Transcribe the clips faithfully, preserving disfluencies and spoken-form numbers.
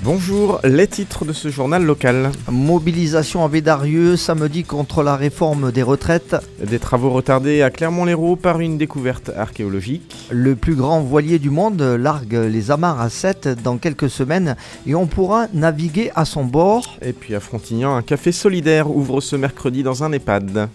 Bonjour, les titres de ce journal local. Mobilisation à Bédarieux, samedi contre la réforme des retraites. Des travaux retardés à Clermont-Lérault par une découverte archéologique. Le plus grand voilier du monde largue les amarres à sept dans quelques semaines et on pourra naviguer à son bord. Et puis à Frontignan, un café solidaire ouvre ce mercredi dans un EHPAD.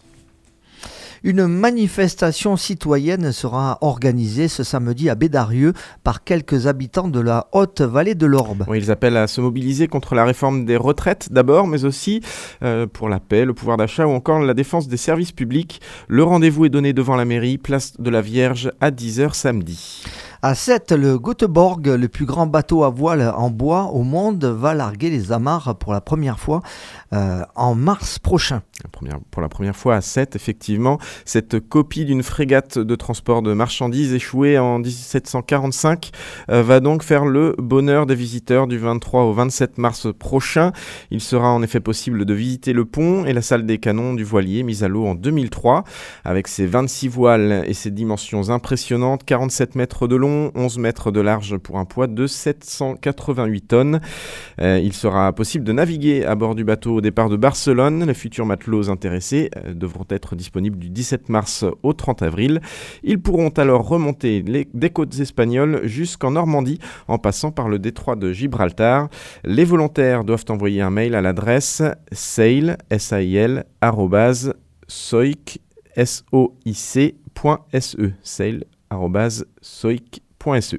Une manifestation citoyenne sera organisée ce samedi à Bédarieux par quelques habitants de la Haute-Vallée de l'Orbe. Oui, ils appellent à se mobiliser contre la réforme des retraites d'abord, mais aussi euh, pour la paix, le pouvoir d'achat ou encore la défense des services publics. Le rendez-vous est donné devant la mairie, place de la Vierge, à dix heures samedi. À Sète, le Göteborg, le plus grand bateau à voile en bois au monde, va larguer les amarres pour la première fois euh, en mars prochain. La première, pour la première fois à Sète, effectivement, cette copie d'une frégate de transport de marchandises échouée en dix-sept cent quarante-cinq euh, va donc faire le bonheur des visiteurs du vingt-trois au vingt-sept mars prochain. Il sera en effet possible de visiter le pont et la salle des canons du voilier mise à l'eau en deux mille trois. Avec ses vingt-six voiles et ses dimensions impressionnantes, quarante-sept mètres de long, onze mètres de large pour un poids de sept cent quatre-vingt-huit tonnes. Euh, il sera possible de naviguer à bord du bateau au départ de Barcelone. Les futurs matelots intéressés euh, devront être disponibles du dix-sept mars au trente avril. Ils pourront alors remonter les, des côtes espagnoles jusqu'en Normandie en passant par le détroit de Gibraltar. Les volontaires doivent envoyer un mail à l'adresse sail, S A I L, arrobase, soic, S O I C, point S E, sail, arrobase, soic point S E.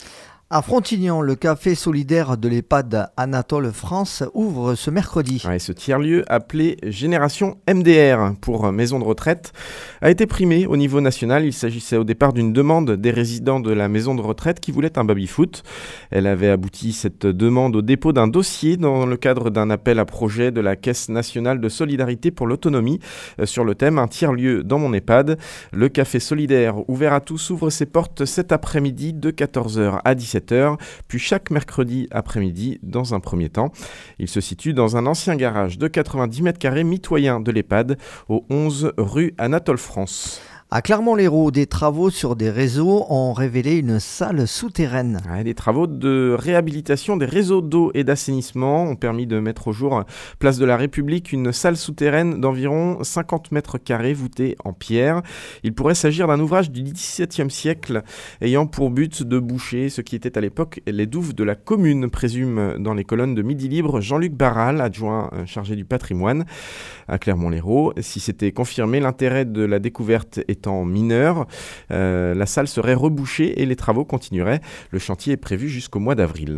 À Frontignan, le café solidaire de l'EHPAD Anatole France ouvre ce mercredi. Ouais, ce tiers-lieu, appelé Génération M D R pour maison de retraite, a été primé au niveau national. Il s'agissait au départ d'une demande des résidents de la maison de retraite qui voulaient un baby-foot. Elle avait abouti, cette demande, au dépôt d'un dossier dans le cadre d'un appel à projet de la Caisse nationale de solidarité pour l'autonomie euh, sur le thème « Un tiers-lieu dans mon EHPAD ». Le café solidaire ouvert à tous ouvre ses portes cet après-midi de quatorze heures à dix-sept heures, puis chaque mercredi après-midi dans un premier temps. Il se situe dans un ancien garage de quatre-vingt-dix mètres carrés mitoyen de l'EHPAD au onze rue Anatole France. À Clermont-Lérault, des travaux sur des réseaux ont révélé une salle souterraine. Ouais, les travaux de réhabilitation des réseaux d'eau et d'assainissement ont permis de mettre au jour, place de la République, une salle souterraine d'environ cinquante mètres carrés voûtée en pierre. Il pourrait s'agir d'un ouvrage du dix-septième siècle ayant pour but de boucher ce qui était à l'époque les douves de la commune, présume dans les colonnes de Midi Libre Jean-Luc Barral, adjoint chargé du patrimoine à Clermont-Lérault. Si c'était confirmé, l'intérêt de la découverte étant mineur, euh, la salle serait rebouchée et les travaux continueraient. Le chantier est prévu jusqu'au mois d'avril.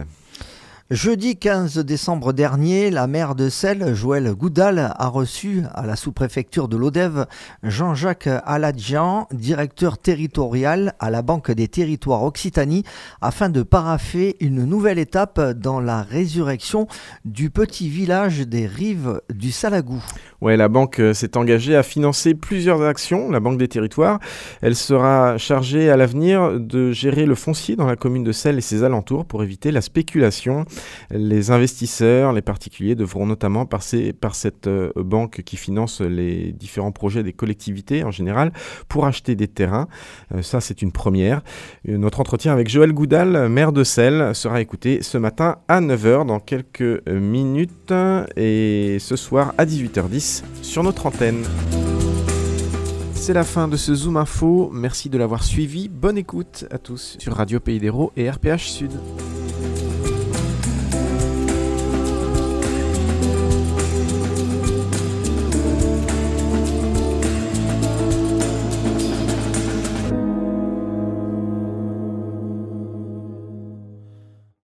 Jeudi quinze décembre dernier, la maire de Selles, Joëlle Goudal, a reçu à la sous-préfecture de l'Odève Jean-Jacques Aladjian, directeur territorial à la Banque des Territoires Occitanie, afin de parapher une nouvelle étape dans la résurrection du petit village des rives du Salagou. Ouais, la banque s'est engagée à financer plusieurs actions, la Banque des Territoires. Elle sera chargée à l'avenir de gérer le foncier dans la commune de Selles et ses alentours pour éviter la spéculation. Les investisseurs, les particuliers devront notamment passer par cette euh, banque qui finance les différents projets des collectivités en général pour acheter des terrains. Euh, ça, c'est une première. Euh, notre entretien avec Joëlle Goudal, maire de Selles, sera écouté ce matin à neuf heures dans quelques minutes et ce soir à dix-huit heures dix sur notre antenne. C'est la fin de ce Zoom Info. Merci de l'avoir suivi. Bonne écoute à tous sur Radio Pays d'Hérault et R P H Sud.